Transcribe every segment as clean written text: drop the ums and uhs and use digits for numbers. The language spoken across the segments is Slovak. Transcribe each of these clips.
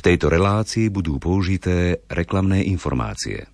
tejto relácii budú použité reklamné informácie.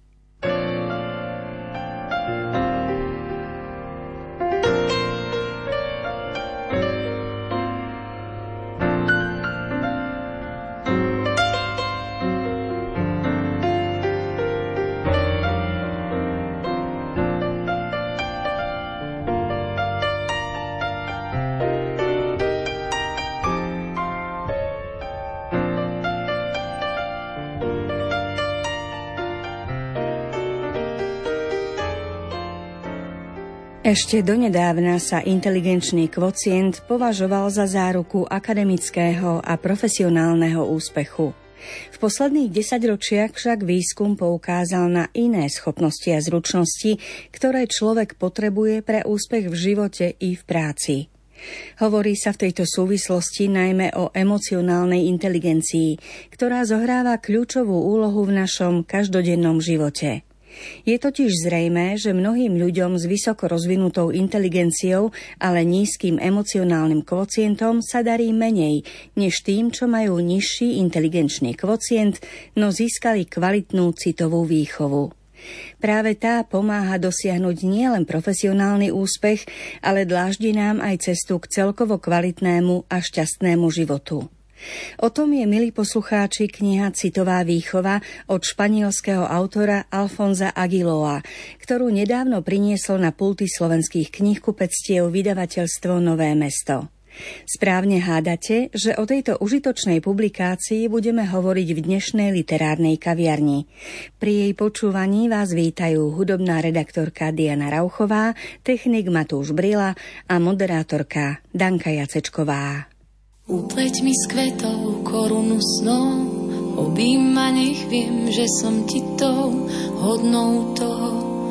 Ešte donedávna sa inteligenčný kvocient považoval za záruku akademického a profesionálneho úspechu. V posledných 10 ročiach však výskum poukázal na iné schopnosti a zručnosti, ktoré človek potrebuje pre úspech v živote i v práci. Hovorí sa v tejto súvislosti najmä o emocionálnej inteligencii, ktorá zohráva kľúčovú úlohu v našom každodennom živote. Je totiž zrejmé, že mnohým ľuďom s vysoko rozvinutou inteligenciou, ale nízkym emocionálnym kvocientom sa darí menej, než tým, čo majú nižší inteligenčný kvocient, no získali kvalitnú citovú výchovu. Práve tá pomáha dosiahnuť nielen profesionálny úspech, ale dláždi nám aj cestu k celkovo kvalitnému a šťastnému životu. O tom je, milí poslucháči, kniha Citová výchova od španielského autora Alfonsa Aguiloa, ktorú nedávno prinieslo na pulty slovenských knihkupectiev vydavateľstvo Nové mesto. Správne hádate, že o tejto užitočnej publikácii budeme hovoriť v dnešnej literárnej kaviarni. Pri jej počúvaní vás vítajú hudobná redaktorka Diana Rauchová, technik Matúš Brila a moderátorka Danka Jacečková. Upleť mi s kvetov korunu snov, obím ma, nech viem, že som ti tou hodnou toho,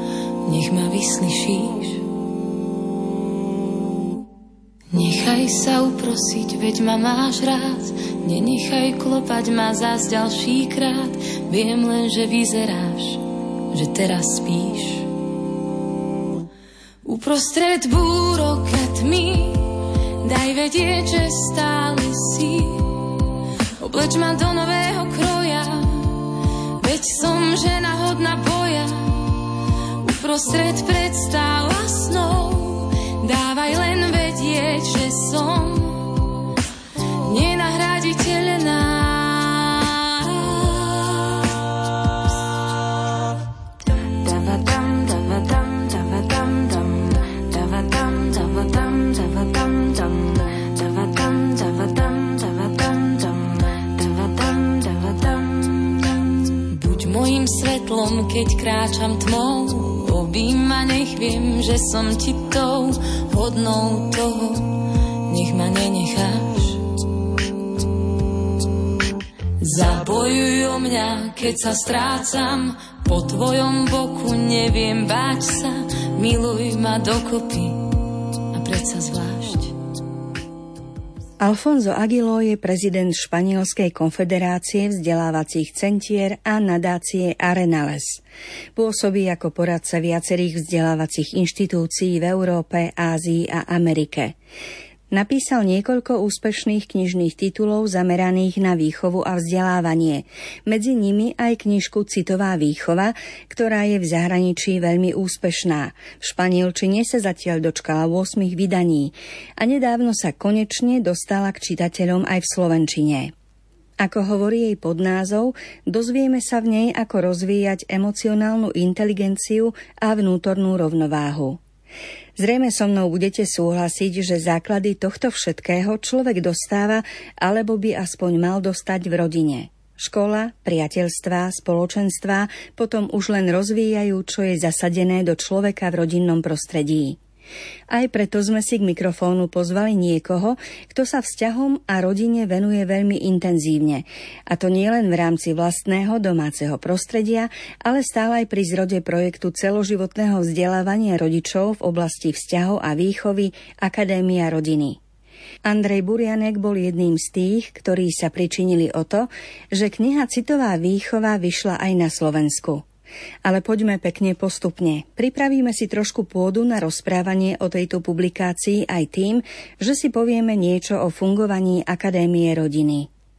nech ma vyslyšíš. Nechaj sa uprosiť, veď ma máš rád, nenechaj klopať ma zás ďalší krát, viem len, že vyzeráš, že teraz spíš. Uprostred búrok a tmy daj vedieť, že stále si, obleč ma do nového kroja, veď som žena hodná boja. Uprostred predstáv a snov dávaj len vedieť, že som nenahraditeľná. Mojím svetlom, keď kráčam tmou, obím ma, nech viem, že som ti tou hodnou toho, nech ma nenecháš. Zabojuj o mňa, keď sa strácam, po tvojom boku neviem báť sa, miluj ma dokopy a predsa zvlášť. Alfonso Aguilo je prezident Španielskej konfederácie vzdelávacích centier a nadácie Arenales. Pôsobí ako poradca viacerých vzdelávacích inštitúcií v Európe, Ázii a Amerike. Napísal niekoľko úspešných knižných titulov zameraných na výchovu a vzdelávanie. Medzi nimi aj knižku Citová výchova, ktorá je v zahraničí veľmi úspešná. V španielčine sa zatiaľ dočkala 8 vydaní a nedávno sa konečne dostala k čitateľom aj v slovenčine. Ako hovorí jej podnázov, dozvieme sa v nej, ako rozvíjať emocionálnu inteligenciu a vnútornú rovnováhu. Zrejme so mnou budete súhlasiť, že základy tohto všetkého človek dostáva, alebo by aspoň mal dostať v rodine. Škola, priateľstvá, spoločenstvá potom už len rozvíjajú, čo je zasadené do človeka v rodinnom prostredí. Aj preto sme si k mikrofónu pozvali niekoho, kto sa vzťahom a rodine venuje veľmi intenzívne. A to nielen v rámci vlastného domáceho prostredia, ale stále aj pri zrode projektu celoživotného vzdelávania rodičov v oblasti vzťahov a výchovy Akadémia rodiny. Andrej Burianek bol jedným z tých, ktorí sa pričinili o to, že kniha Citová výchova vyšla aj na Slovensku. Ale poďme pekne postupne. Pripravíme si trošku pôdu na rozprávanie o tejto publikácii aj tým, že si povieme niečo o fungovaní Akadémie rodiny.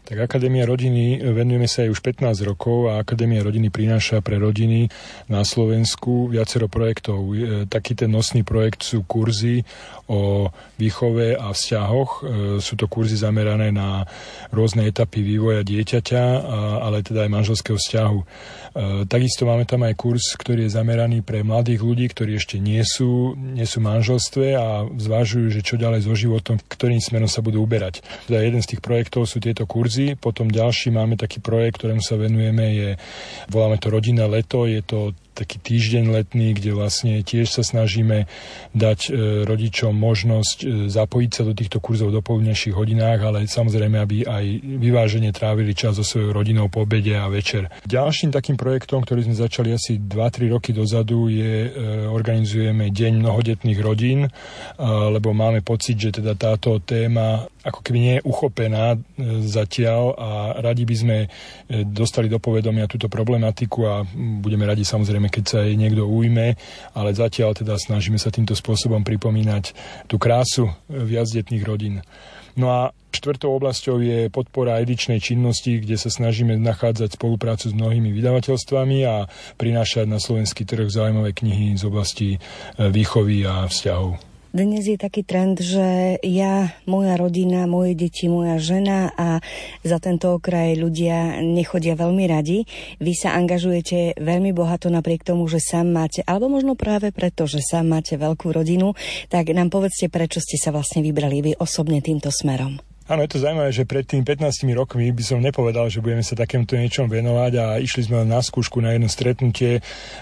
Tak Akadémia rodiny, venujeme sa jej už 15 rokov a Akadémia rodiny prináša pre rodiny na Slovensku viacero projektov. Taký ten nosný projekt sú kurzy o výchove a vzťahoch. Sú to kurzy zamerané na rôzne etapy vývoja dieťaťa, ale teda aj manželského vzťahu. Takisto máme tam aj kurz, ktorý je zameraný pre mladých ľudí, ktorí ešte nie sú v manželstve a zvažujú, že čo ďalej so životom, ktorým smerom sa budú uberať. Teda jeden z tých projektov sú tieto kurzy. Potom ďalší máme taký projekt, ktorému sa venujeme, voláme to Rodinné leto, je to taký týždeň letný, kde vlastne tiež sa snažíme dať rodičom možnosť zapojiť sa do týchto kurzov v dopoludnejších hodinách, ale samozrejme, aby aj vyvážene trávili čas so svojou rodinou po obede a večer. Ďalším takým projektom, ktorý sme začali asi 2-3 roky dozadu, organizujeme Deň mnohodetných rodín, lebo máme pocit, že teda táto téma ako keby nie je uchopená zatiaľ a radi by sme dostali do povedomia túto problematiku a budeme radi samozrejme, keď sa jej niekto ujme, ale zatiaľ teda snažíme sa týmto spôsobom pripomínať tú krásu viacdetných rodín. No a štvrtou oblasťou je podpora edičnej činnosti, kde sa snažíme nachádzať spoluprácu s mnohými vydavateľstvami a prinášať na slovenský trh zaujímavé knihy z oblasti výchovy a vzťahov. Dnes je taký trend, že ja, moja rodina, moje deti, moja žena a za tento okraj ľudia nechodia veľmi radi. Vy sa angažujete veľmi bohato napriek tomu, že sám máte, alebo možno práve preto, že sám máte veľkú rodinu, tak nám povedzte, prečo ste sa vlastne vybrali vy osobne týmto smerom. Áno, je to zaujímavé, že pred tým 15 rokmi by som nepovedal, že budeme sa takémuto niečom venovať a išli sme na skúšku na jedno stretnutie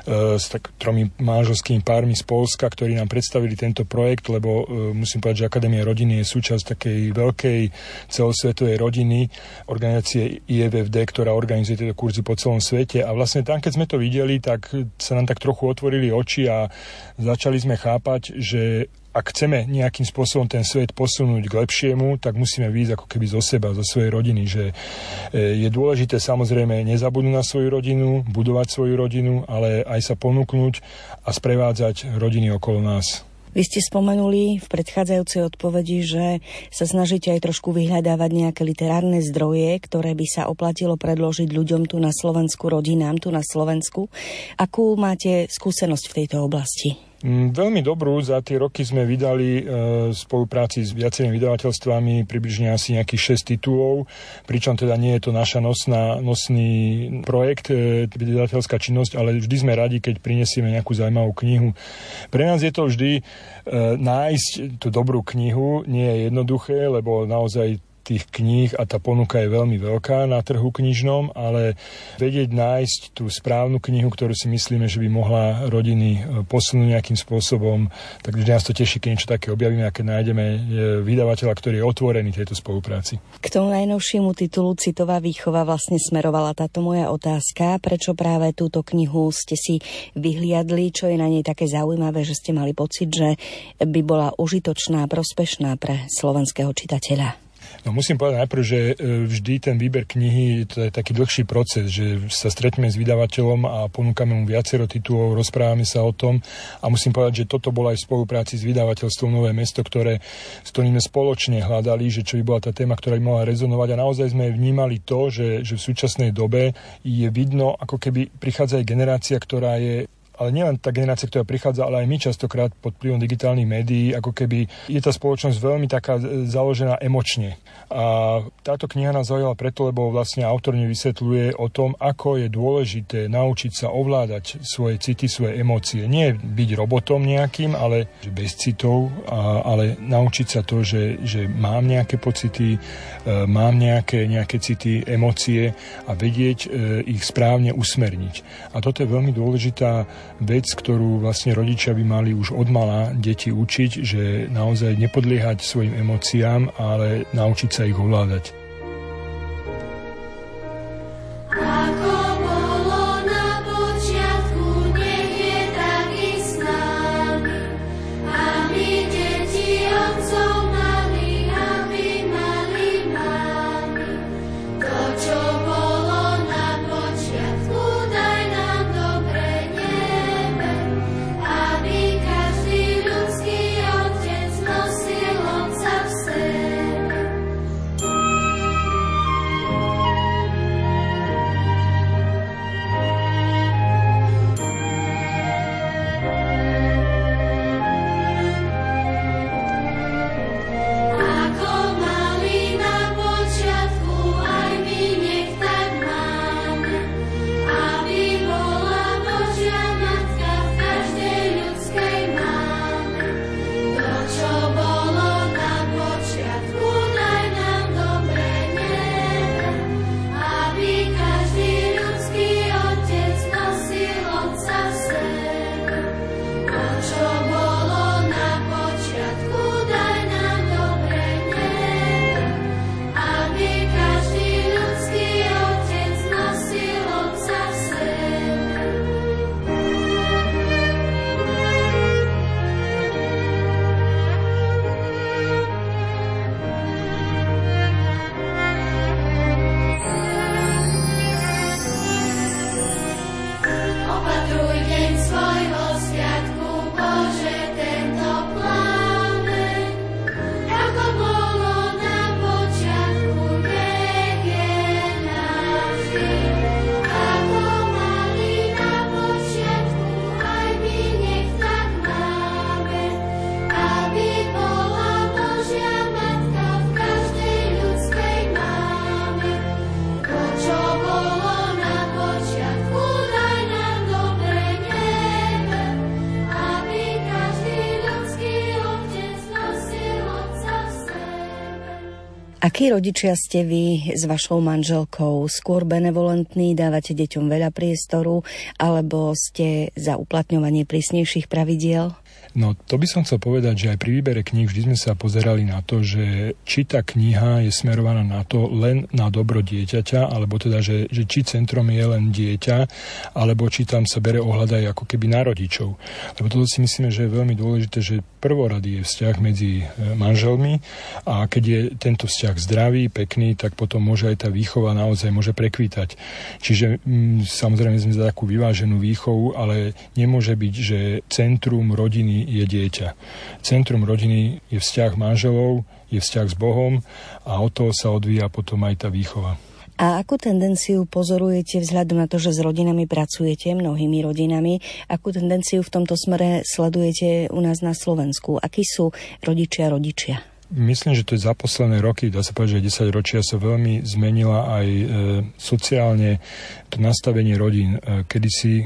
s tak 3 manželskými pármi z Poľska, ktorí nám predstavili tento projekt, lebo musím povedať, že Akadémia rodiny je súčasť takej veľkej celosvetovej rodiny, organizácie IFFD, ktorá organizuje tieto kurzy po celom svete a vlastne tam, keď sme to videli, tak sa nám tak trochu otvorili oči a začali sme chápať, že ak chceme nejakým spôsobom ten svet posunúť k lepšiemu, tak musíme výjsť ako keby zo seba, zo svojej rodiny, že je dôležité samozrejme nezabudnúť na svoju rodinu, budovať svoju rodinu, ale aj sa ponúknuť a sprevádzať rodiny okolo nás. Vy ste spomenuli v predchádzajúcej odpovedi, že sa snažíte aj trošku vyhľadávať nejaké literárne zdroje, ktoré by sa oplatilo predložiť ľuďom tu na Slovensku, rodinám tu na Slovensku. Akú máte skúsenosť v tejto oblasti? Veľmi dobrú. Za tie roky sme vydali v spolupráci s viacerými vydavateľstvami približne asi nejakých 6 titulov, pričom teda nie je to naša nosný projekt, vydavateľská činnosť, ale vždy sme radi, keď prinesieme nejakú zaujímavú knihu. Pre nás je to vždy nájsť tú dobrú knihu, nie je jednoduché, lebo naozaj tých kníh a tá ponuka je veľmi veľká na trhu knižnom, ale vedieť nájsť tú správnu knihu, ktorú si myslíme, že by mohla rodiny posunúť nejakým spôsobom, tak vždy nás to teší, keď niečo také objavíme a keď nájdeme vydavateľa, ktorý je otvorený tejto spolupráci. K tomu najnovšiemu titulu Citová výchova vlastne smerovala táto moja otázka. Prečo práve túto knihu ste si vyhliadli, čo je na nej také zaujímavé, že ste mali pocit, že by bola užitočná a prospešná pre slovenského čitateľa? No musím povedať najprv, že vždy ten výber knihy, to je taký dlhší proces, že sa stretneme s vydavateľom a ponúkame mu viacero titulov, rozprávame sa o tom a musím povedať, že toto bolo aj v spolupráci s vydavateľstvom Nové mesto, s ktorým spoločne hľadali, že čo by bola tá téma, ktorá by mohla rezonovať a naozaj sme vnímali to, že v súčasnej dobe je vidno, ako keby prichádza aj generácia, ktorá je, ale nielen tá generácia, ktorá prichádza, ale aj my častokrát pod vplyvom digitálnych médií, ako keby je tá spoločnosť veľmi taká založená emočne. A táto kniha nás zaujala preto, lebo vlastne autor vysvetľuje o tom, ako je dôležité naučiť sa ovládať svoje city, svoje emócie. Nie byť robotom nejakým, ale bez citov, ale naučiť sa to, že mám nejaké pocity, mám nejaké city, emócie a vedieť ich správne usmerniť. A toto je veľmi dôležitá vec, ktorú vlastne rodičia by mali už odmala deti učiť, že naozaj nepodliehať svojim emóciám, ale naučiť sa ich ovládať. Akí rodičia ste vy s vašou manželkou? Skôr benevolentní, dávate deťom veľa priestoru, alebo ste za uplatňovanie prísnejších pravidiel? No, to by som chcel povedať, že aj pri výbere kníh vždy sme sa pozerali na to, že či tá kniha je smerovaná na to len na dobro dieťaťa, alebo teda, že či centrom je len dieťa, alebo či tam sa bere ohľad aj ako keby na rodičov. Lebo toto si myslíme, že je veľmi dôležité, že prvorady je vzťah medzi manželmi a keď je tento vzťah zdravý, pekný, tak potom môže aj tá výchova naozaj môže prekvítať. Čiže samozrejme sme za takú vyváženú výchovu, ale nemôže byť, že centrum rodiny je dieťa. Centrum rodiny je vzťah manželov, je vzťah s Bohom a od toho sa odvíja potom aj tá výchova. A akú tendenciu pozorujete vzhľadom na to, že s rodinami pracujete, mnohými rodinami, akú tendenciu v tomto smere sledujete u nás na Slovensku? Akí sú rodičia? Myslím, že to je za posledné roky, dá sa povedať, že 10 ročia sa veľmi zmenila aj sociálne to nastavenie rodín. Kedysi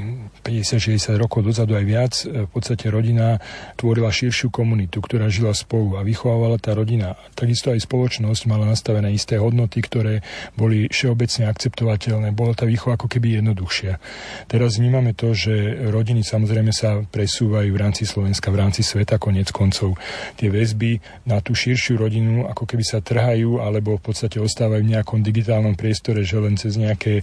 50-60 rokov dozadu aj viac, v podstate rodina tvorila širšiu komunitu, ktorá žila spolu a vychovávala tá rodina. Takisto aj spoločnosť mala nastavené isté hodnoty, ktoré boli všeobecne akceptovateľné. Bola tá výchova ako keby jednoduchšia. Teraz vnímame to, že rodiny samozrejme sa presúvajú v rámci Slovenska, v rámci sveta, koniec koncov. Tie väzby na tú širšiu rodinu ako keby sa trhajú alebo v podstate ostávajú v nejakom digitálnom priestore, že len cez nejaké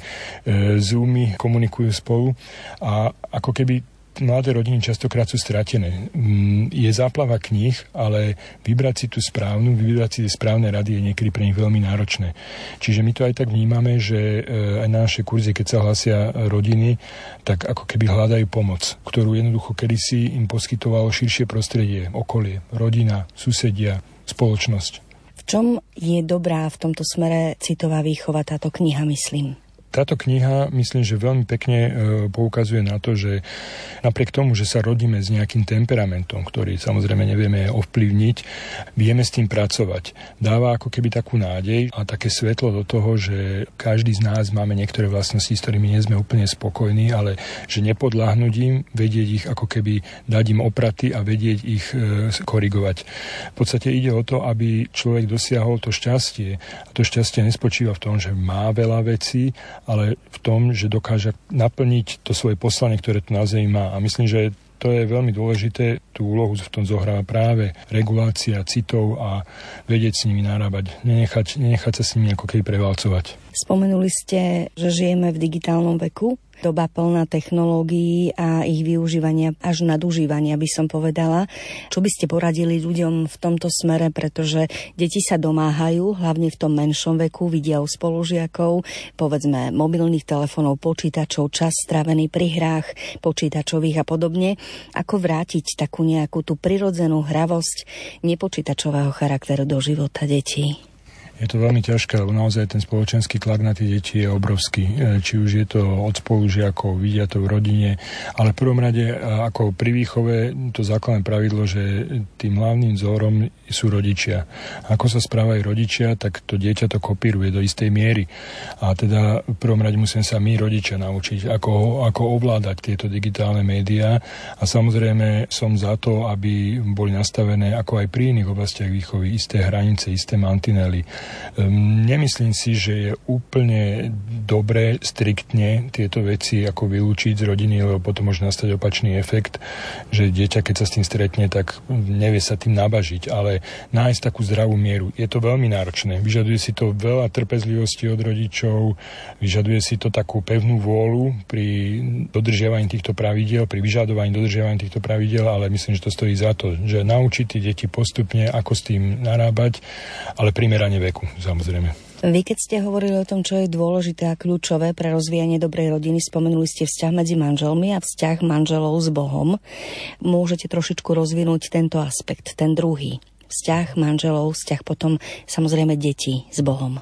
Zoomy komunikujú spolu a ako keby mladé rodiny častokrát sú stratené. Je záplava kníh, ale vybrať si tú správnu, vybrať si tie správne rady je niekedy pre nich veľmi náročné. Čiže my to aj tak vnímame, že aj na naše kurzy, keď sa hlasia rodiny, tak ako keby hľadajú pomoc, ktorú jednoducho kedysi im poskytovalo širšie prostredie, okolie, rodina, susedia, spoločnosť. V čom je dobrá v tomto smere citová výchova táto kniha, myslím? Táto kniha, myslím, že veľmi pekne poukazuje na to, že napriek tomu, že sa rodíme s nejakým temperamentom, ktorý samozrejme nevieme ovplyvniť, vieme s tým pracovať. Dáva ako keby takú nádej a také svetlo do toho, že každý z nás máme niektoré vlastnosti, s ktorými nie sme úplne spokojní, ale že nepodľahnúť im, vedieť ich ako keby dať im opraty a vedieť ich korigovať. V podstate ide o to, aby človek dosiahol to šťastie. A to šťastie nespočíva v tom, že má veľa vecí, ale v tom, že dokáže naplniť to svoje poslanie, ktoré tu na Zemi má. A myslím, že to je veľmi dôležité. Tú úlohu v tom zohráva práve regulácia citov a vedieť s nimi narábať. Nenechať sa s nimi ako keby prevalcovať. Spomenuli ste, že žijeme v digitálnom veku. Doba plná technológií a ich využívania až nadužívania, by som povedala. Čo by ste poradili ľuďom v tomto smere, pretože deti sa domáhajú, hlavne v tom menšom veku, vidia u spolužiakov, povedzme mobilných telefónov, počítačov, čas strávený pri hrách počítačových a podobne. Ako vrátiť takú nejakú tú prirodzenú hravosť nepočítačového charakteru do života detí? Je to veľmi ťažké, lebo naozaj ten spoločenský tlak na tie deti je obrovský. Či už je to od spolužiakov, vidia to v rodine, ale v prvom rade ako pri výchove to základné pravidlo, že tým hlavným vzorom sú rodičia. Ako sa správajú rodičia, tak to dieťa to kopíruje do istej miery. A teda v prvom rade musíme sa my rodičia naučiť, ako ovládať tieto digitálne médiá. A samozrejme som za to, aby boli nastavené ako aj pri iných oblastiach výchovy isté hranice, isté mantinely. Nemyslím si, že je úplne dobre striktne tieto veci ako vylúčiť z rodiny, lebo potom môže nastať opačný efekt, že dieťa, keď sa s tým stretne, tak nevie sa tým nabažiť, ale nájsť takú zdravú mieru. Je to veľmi náročné. Vyžaduje si to veľa trpezlivosti od rodičov, vyžaduje si to takú pevnú vôľu pri dodržiavaní týchto pravidiel, pri vyžadovaní dodržiavaní týchto pravidiel, ale myslím, že to stojí za to, že naučiť tie deti postupne, ako s tým narábať, ale primerane veku, samozrejme. Vy, keď ste hovorili o tom, čo je dôležité a kľúčové pre rozvíjanie dobrej rodiny, spomenuli ste vzťah medzi manželmi a vzťah manželov s Bohom. Môžete trošičku rozvinúť tento aspekt, ten druhý. Vzťah manželov, vzťah potom samozrejme detí s Bohom.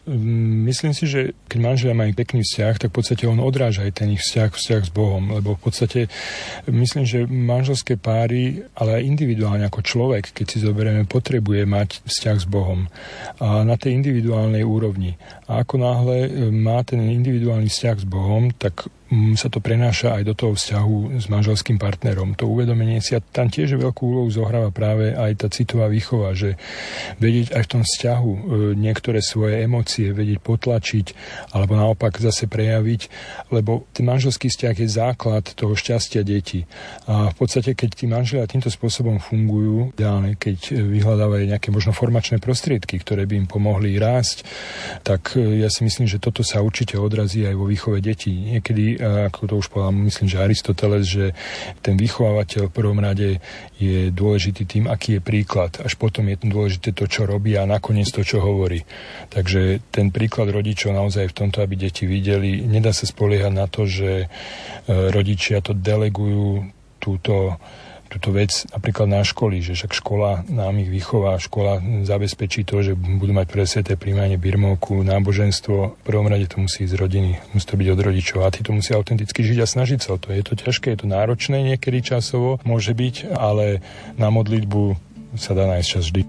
Myslím si, že keď manželia majú pekný vzťah, tak v podstate on odráža aj ten ich vzťah s Bohom, lebo v podstate myslím, že manželské páry, ale aj individuálne ako človek, keď si zoberieme, potrebuje mať vzťah s Bohom a na tej individuálnej úrovni. A ako náhle má ten individuálny vzťah s Bohom, tak sa to prenáša aj do toho vzťahu s manželským partnerom. To uvedomenie si, a tam tiež veľkú úlohu zohráva práve aj tá citová výchova, že vedieť aj v tom vzťahu niektoré svoje emócie, vedieť potlačiť alebo naopak zase prejaviť, lebo ten manželský vzťah je základ toho šťastia detí. A v podstate, keď tí manželia týmto spôsobom fungujú, ideálne, keď vyhľadávajú nejaké možno formačné prostriedky, ktoré by im pomohli rásť, tak ja si myslím, že toto sa určite odrazí aj vo výchove detí. Niekedy, ako to už povedal, myslím, že Aristoteles, že ten vychovávateľ v prvom rade je dôležitý tým, aký je príklad. Až potom je dôležité to, čo robí a nakoniec to, čo hovorí. Takže ten príklad rodičov naozaj v tomto, aby deti videli, nedá sa spoliehať na to, že rodičia to delegujú túto vec napríklad na školy, že však škola nám ich vychová, škola zabezpečí to, že budú mať prvé sväté príjmanie, birmovku, náboženstvo. V prvom rade to musí ísť z rodiny, musí to byť od rodičov a tí to musia autenticky žiť a snažiť sa o to. Je to ťažké, je to náročné niekedy časovo, môže byť, ale na modlitbu sa dá nájsť čas vždy.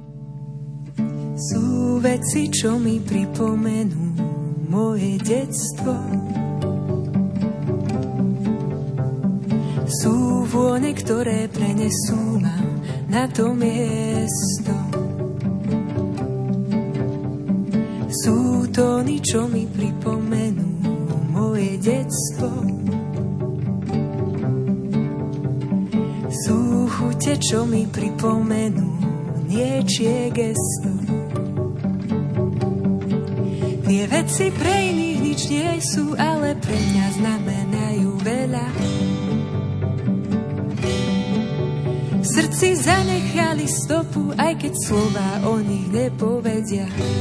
Sú veci, čo mi pripomenú moje detstvo. Sú vône, ktoré prenesú ma na to miesto. Sú tóny, čo mi pripomenú moje detstvo. Sú chute, čo mi pripomenú niečie gesto. Tie veci pre iných nič nie sú, ale pre mňa znamenajú veľa. V srdci zanechali stopu, aj keď slová o nich nepovedia.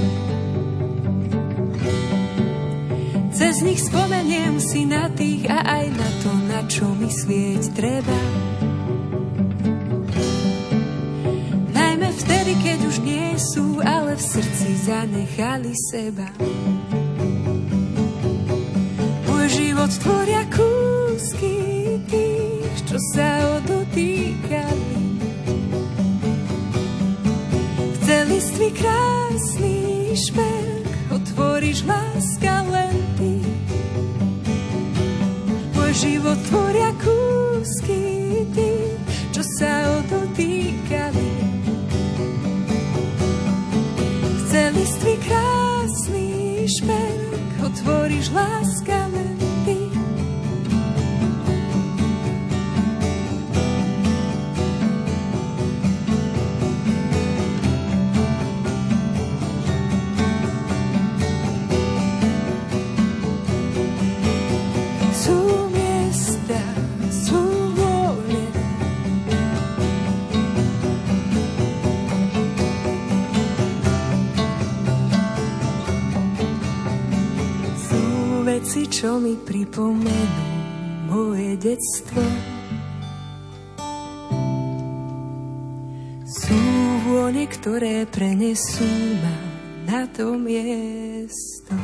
Cez nich spomeniem si na tých a aj na to, na čo myslieť treba. Najmä vtedy, keď už nie sú, ale v srdci zanechali seba. Môj život tvoria kúsky tých, čo sa odotýkali. Celiství krásny šperk, otvoríš láska len ty. Môj život tvoria kúsky ty, čo sa odotýkali. Celiství krásny šperk, otvoríš láska len ty. Čo mi pripomenú moje detstvo. Sú vône, ktoré prenesú ma na to miesto.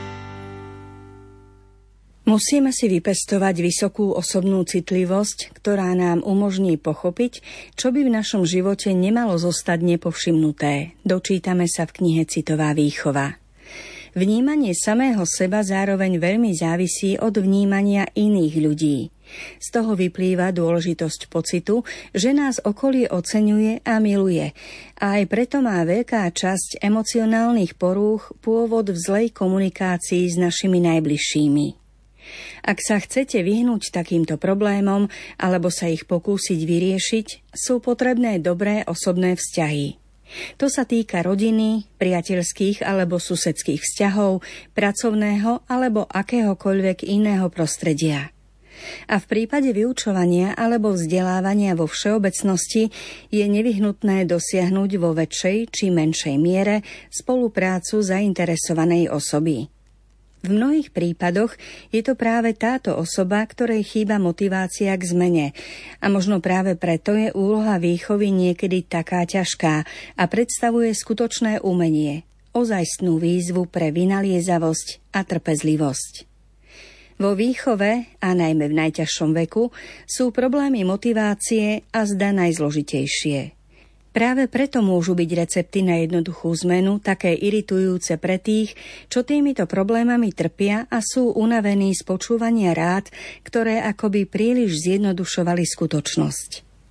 Musíme si vypestovať vysokú osobnú citlivosť, ktorá nám umožní pochopiť, čo by v našom živote nemalo zostať nepovšimnuté. Dočítame sa v knihe Citová výchova. Vnímanie samého seba zároveň veľmi závisí od vnímania iných ľudí. Z toho vyplýva dôležitosť pocitu, že nás okolie oceňuje a miluje. A aj preto má veľká časť emocionálnych porúch pôvod v zlej komunikácii s našimi najbližšími. Ak sa chcete vyhnúť takýmto problémom alebo sa ich pokúsiť vyriešiť, sú potrebné dobré osobné vzťahy. To sa týka rodiny, priateľských alebo susedských vzťahov, pracovného alebo akéhokoľvek iného prostredia. A v prípade vyučovania alebo vzdelávania vo všeobecnosti je nevyhnutné dosiahnuť vo väčšej či menšej miere spoluprácu zainteresovanej osoby. V mnohých prípadoch je to práve táto osoba, ktorej chýba motivácia k zmene. A možno práve preto je úloha výchovy niekedy taká ťažká a predstavuje skutočné umenie, ozajstnú výzvu pre vynaliezavosť a trpezlivosť. Vo výchove, a najmä v najťažšom veku, sú problémy motivácie a zda najzložitejšie. Práve preto môžu byť recepty na jednoduchú zmenu také iritujúce pre tých, čo týmito problémami trpia a sú unavení z počúvania rád, ktoré akoby príliš zjednodušovali skutočnosť.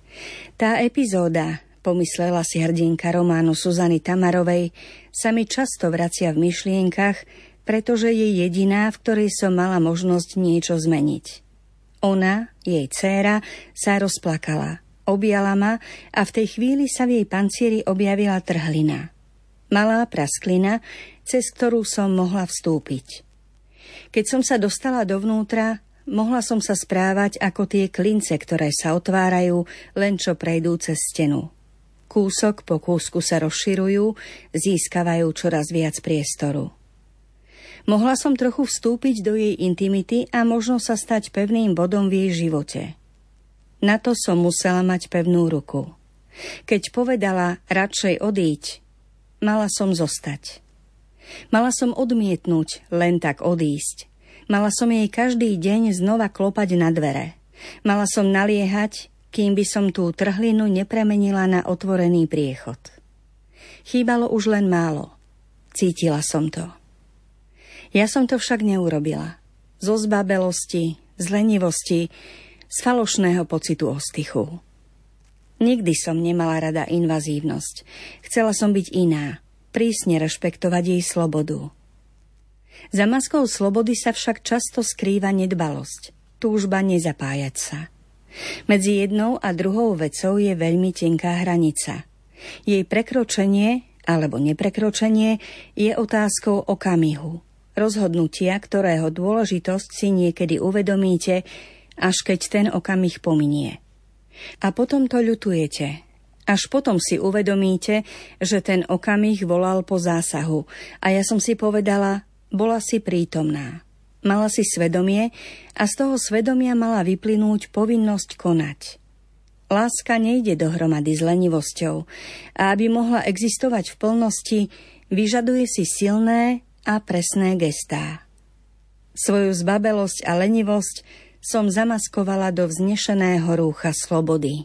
Tá epizóda, pomyslela si hrdinka románu Zuzany Tamarovej, sa mi často vracia v myšlienkach, pretože je jediná, v ktorej som mala možnosť niečo zmeniť. Ona, jej dcéra, sa rozplakala. Objala ma a v tej chvíli sa v jej pancieri objavila trhlina. Malá prasklina, cez ktorú som mohla vstúpiť. Keď som sa dostala dovnútra, mohla som sa správať ako tie klince, ktoré sa otvárajú, len čo prejdú cez stenu. Kúsok po kúsku sa rozširujú, získavajú čoraz viac priestoru. Mohla som trochu vstúpiť do jej intimity a možno sa stať pevným bodom v jej živote. Na to som musela mať pevnú ruku. Keď povedala radšej odíď, mala som zostať. Mala som odmietnúť len tak odísť. Mala som jej každý deň znova klopať na dvere. Mala som naliehať, kým by som tú trhlinu nepremenila na otvorený priechod. Chýbalo už len málo. Cítila som to. Ja som to však neurobila. Zo zbabelosti, z lenivosti, z falošného pocitu ostychu. Nikdy som nemala rada invazívnosť. Chcela som byť iná, prísne rešpektovať jej slobodu. Za maskou slobody sa však často skrýva nedbalosť, túžba nezapájať sa. Medzi jednou a druhou vecou je veľmi tenká hranica. Jej prekročenie alebo neprekročenie je otázkou okamihu, rozhodnutia, ktorého dôležitosť si niekedy uvedomíte, až keď ten okamih pominie. A potom to ľutujete. Až potom si uvedomíte, že ten okamih volal po zásahu. A ja som si povedala, bola si prítomná. Mala si svedomie a z toho svedomia mala vyplynúť povinnosť konať. Láska nejde dohromady s lenivosťou a aby mohla existovať v plnosti, vyžaduje si silné a presné gestá. Svoju zbabelosť a lenivosť som zamaskovala do vznešeného rúcha slobody.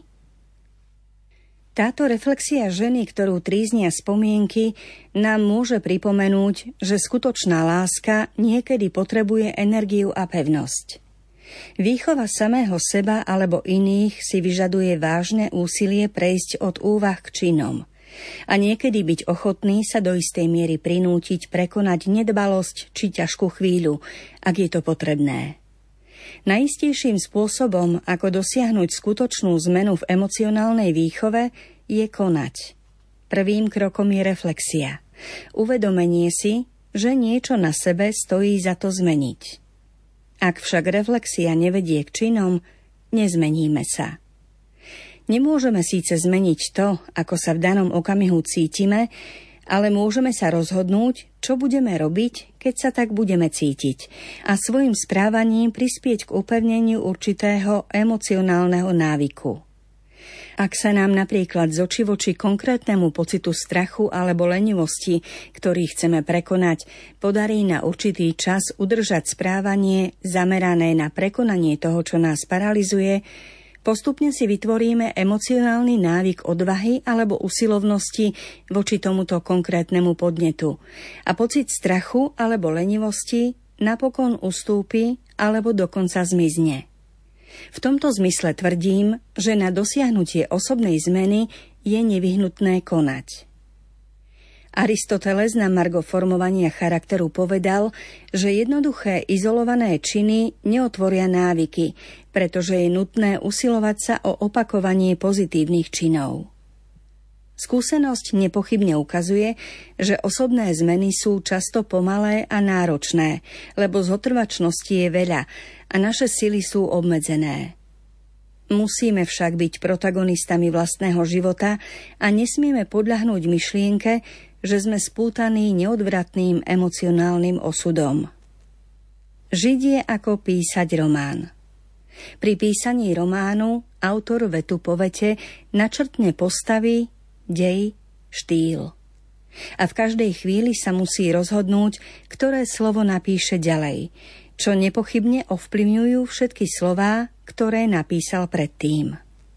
Táto reflexia ženy, ktorú tríznia spomienky, nám môže pripomenúť, že skutočná láska niekedy potrebuje energiu a pevnosť. Výchova samého seba alebo iných si vyžaduje vážne úsilie prejsť od úvah k činom a niekedy byť ochotný sa do istej miery prinútiť prekonať nedbalosť či ťažkú chvíľu, ak je to potrebné. Najistejším spôsobom, ako dosiahnuť skutočnú zmenu v emocionálnej výchove, je konať. Prvým krokom je reflexia. Uvedomenie si, že niečo na sebe stojí za to zmeniť. Ak však reflexia nevedie k činom, nezmeníme sa. Nemôžeme síce zmeniť to, ako sa v danom okamihu cítime, ale môžeme sa rozhodnúť, čo budeme robiť, keď sa tak budeme cítiť a svojim správaním prispieť k upevneniu určitého emocionálneho návyku. Ak sa nám napríklad z očí voči konkrétnemu pocitu strachu alebo lenivosti, ktorý chceme prekonať, podarí na určitý čas udržať správanie zamerané na prekonanie toho, čo nás paralizuje, postupne si vytvoríme emocionálny návyk odvahy alebo usilovnosti voči tomuto konkrétnemu podnetu a pocit strachu alebo lenivosti napokon ustúpi alebo dokonca zmizne. V tomto zmysle tvrdím, že na dosiahnutie osobnej zmeny je nevyhnutné konať. Aristoteles na margo formovania charakteru povedal, že jednoduché izolované činy neotvoria návyky, pretože je nutné usilovať sa o opakovanie pozitívnych činov. Skúsenosť nepochybne ukazuje, že osobné zmeny sú často pomalé a náročné, lebo zotrvačnosti je veľa a naše sily sú obmedzené. Musíme však byť protagonistami vlastného života a nesmieme podľahnúť myšlienke, že sme spútaní neodvratným emocionálnym osudom. Žiť je ako písať román. Pri písaní románu autor vetu po vete načrtne postavy, dej, štýl. A v každej chvíli sa musí rozhodnúť, ktoré slovo napíše ďalej, čo nepochybne ovplyvňujú všetky slová, ktoré napísal predtým.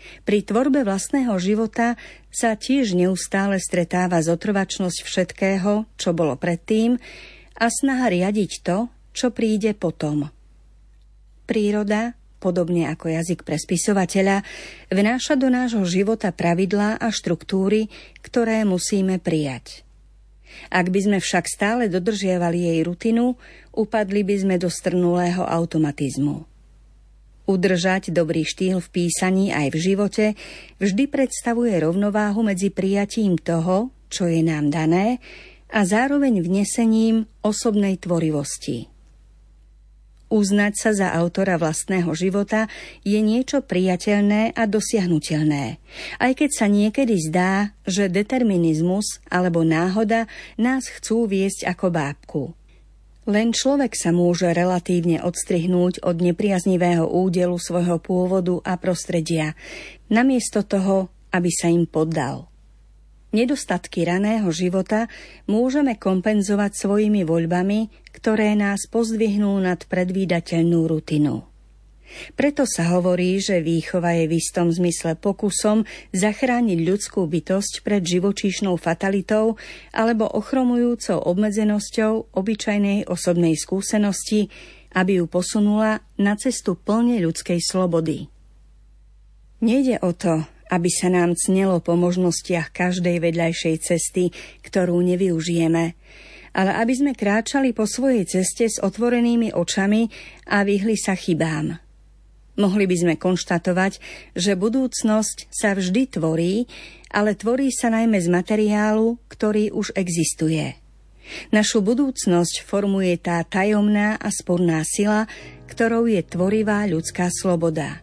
Pri tvorbe vlastného života sa tiež neustále stretáva zotrvačnosť všetkého, čo bolo predtým, a snaha riadiť to, čo príde potom. Príroda, podobne ako jazyk pre spisovateľa, vnáša do nášho života pravidlá a štruktúry, ktoré musíme prijať. Ak by sme však stále dodržiavali jej rutinu, upadli by sme do strnulého automatizmu. Udržať dobrý štýl v písaní aj v živote vždy predstavuje rovnováhu medzi prijatím toho, čo je nám dané, a zároveň vnesením osobnej tvorivosti. Uznať sa za autora vlastného života je niečo prijateľné a dosiahnuteľné, aj keď sa niekedy zdá, že determinizmus alebo náhoda nás chcú viesť ako bábku. Len človek sa môže relatívne odstrihnúť od nepriaznivého údelu svojho pôvodu a prostredia, namiesto toho, aby sa im poddal. Nedostatky raného života môžeme kompenzovať svojimi voľbami, ktoré nás pozdvihnú nad predvídateľnú rutinu. Preto sa hovorí, že výchova je v istom zmysle pokusom zachrániť ľudskú bytosť pred živočíšnou fatalitou alebo ochromujúcou obmedzenosťou obyčajnej osobnej skúsenosti, aby ju posunula na cestu plne ľudskej slobody. Nejde o to, aby sa nám cnelo po možnostiach každej vedľajšej cesty, ktorú nevyužijeme, ale aby sme kráčali po svojej ceste s otvorenými očami a vyhli sa chybám. Mohli by sme konštatovať, že budúcnosť sa vždy tvorí, ale tvorí sa najmä z materiálu, ktorý už existuje. Našu budúcnosť formuje tá tajomná a sporná sila, ktorou je tvorivá ľudská sloboda.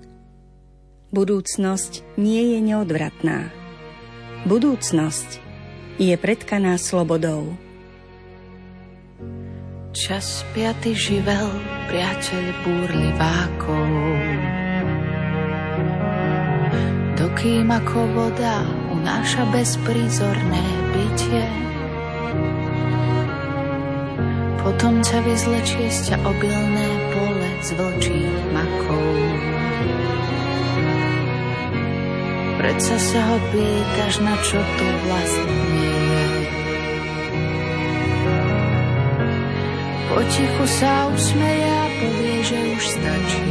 Budúcnosť nie je neodvratná. Budúcnosť je pretkaná slobodou. Čas piaty živel, priateľ búrlivákov. Dokým ako voda unáša bezprízorné bytie, potom ťa vyzlečie z ťa obilné pole z vlčích makov. Predsa sa ho pýtaš, na čo tu vlastne je. Potichu sa usmeje a povie, že už stačí.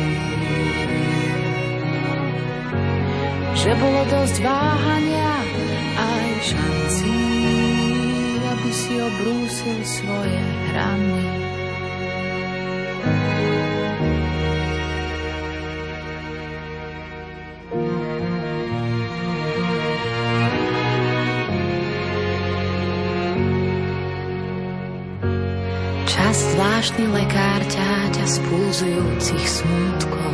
Že bolo dosť váhania aj šancí, aby si obrúsil svoje hrany. Zvláštny lekár ťaťa z pulzujúcich smútkov.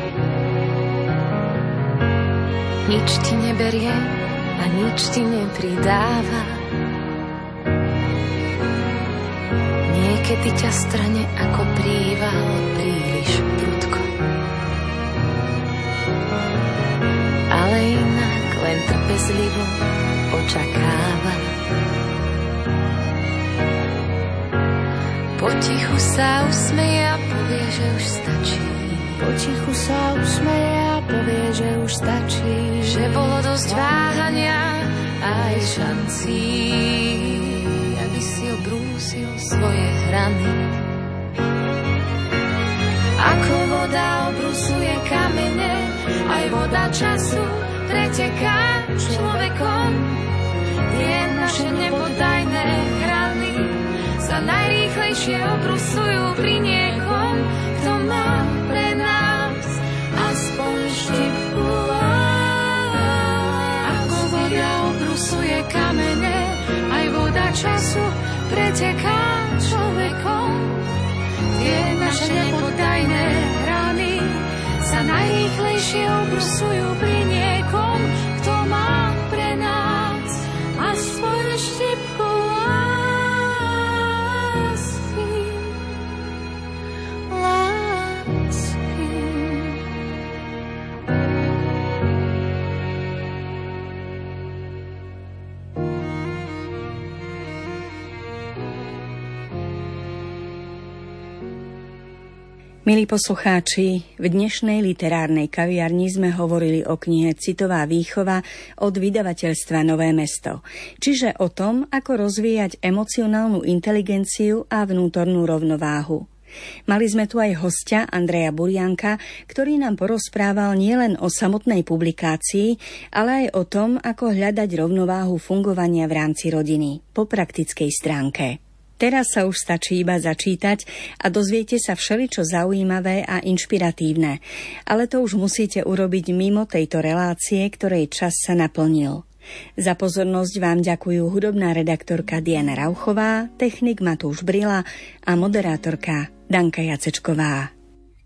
Nič ti neberie a nič ti nepridáva. Niekedy ťa strane ako príval príliš prudko. Ale inak len trpezlivo očakáva. Potichu sa usmeje a povie, že už stačí. Potichu sa usmeje a povie, že už stačí. Že bolo dosť váhania aj šancí, aby si obrúsil svoje hrany. Ako voda obrusuje kamene, aj voda času preteká človekom. Tie naše nepoddajné hrany sa najrýchlejšie obrusujú pri niekom, kto má pre nás aspoň štipku. Ako voda obrusuje kamene, aj voda času preteká človekom. Tie naše nepoddajné hrany sa najrýchlejšie obrusujú pri niekom, kto má pre nás aspoň štipku. Milí poslucháči, v dnešnej literárnej kaviarni sme hovorili o knihe Citová výchova od vydavateľstva Nové mesto, čiže o tom, ako rozvíjať emocionálnu inteligenciu a vnútornú rovnováhu. Mali sme tu aj hostia Andreja Burianka, ktorý nám porozprával nielen o samotnej publikácii, ale aj o tom, ako hľadať rovnováhu fungovania v rámci rodiny po praktickej stránke. Teraz sa už stačí iba začítať a dozviete sa všeličo zaujímavé a inšpiratívne, ale to už musíte urobiť mimo tejto relácie, ktorej čas sa naplnil. Za pozornosť vám ďakujú hudobná redaktorka Diana Rauchová, technik Matúš Brila a moderátorka Danka Jacečková.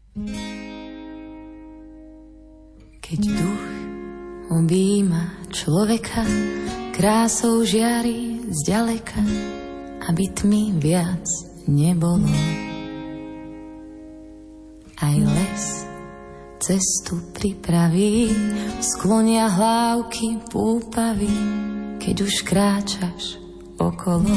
Keď duch objíma človeka, krásou žiari zďaleka, aby tmy viac nebolo. Aj les cestu pripraví, sklonia hlávky púpavy, keď už kráčaš okolo.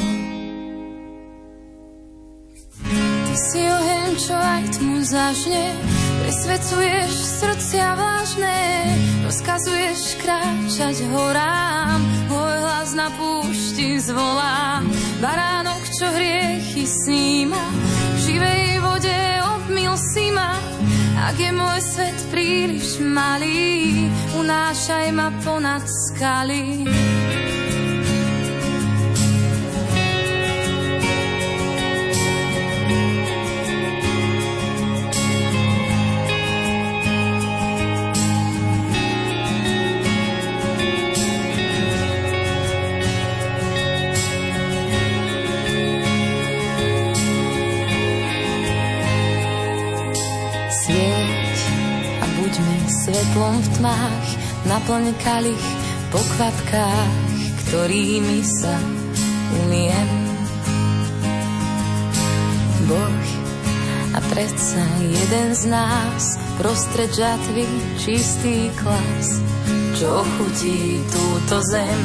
Ty si oheň, čo aj tmu zažne, presvedcuješ srdcia vážne, rozkazuješ kráčať horám, môj hlas na púšti zvolá. Baránok, čo hriechy sníma, v živej vode obmyl si ma. Ak je môj svet príliš malý, unášaj ma ponad skaly. Svetlom v tmách, naplň kalich po kvapkách, ktorými sa umiem. Boh a predsa jeden z nás, prostred žatvy čistý klas, čo chutí túto zem.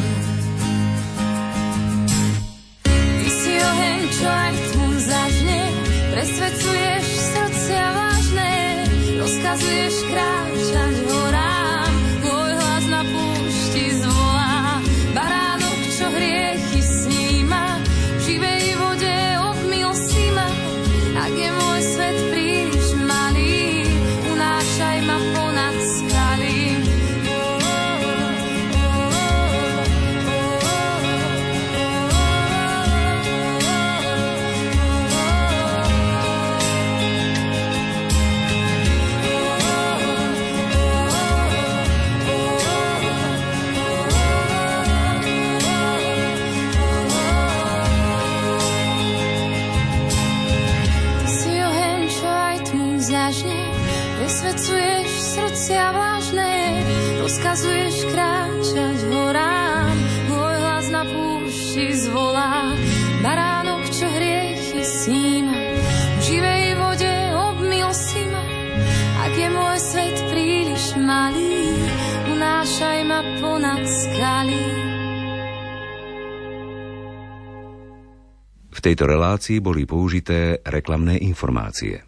Ty si oheň, čo aj tmu zažne, presvedcuješ srdcia vážne, rozkazuješ kráčať horám, môj hlas na púšti zvolá. Baránok, čo hriechy sníma, v živej vode obmyl si ma. Ak je môj svet príliš malý, unášaj ma ponad skaly. Presvedcuješ srdcia vážne, rozkazuješ kráčať horám, môj hlas na púšti zvolá. Baránok, čo hriechy sníma, v živej vode obmyl si ma. Ak je môj svet príliš malý, unášaj ma ponad skaly. V tejto relácii boli použité reklamné informácie.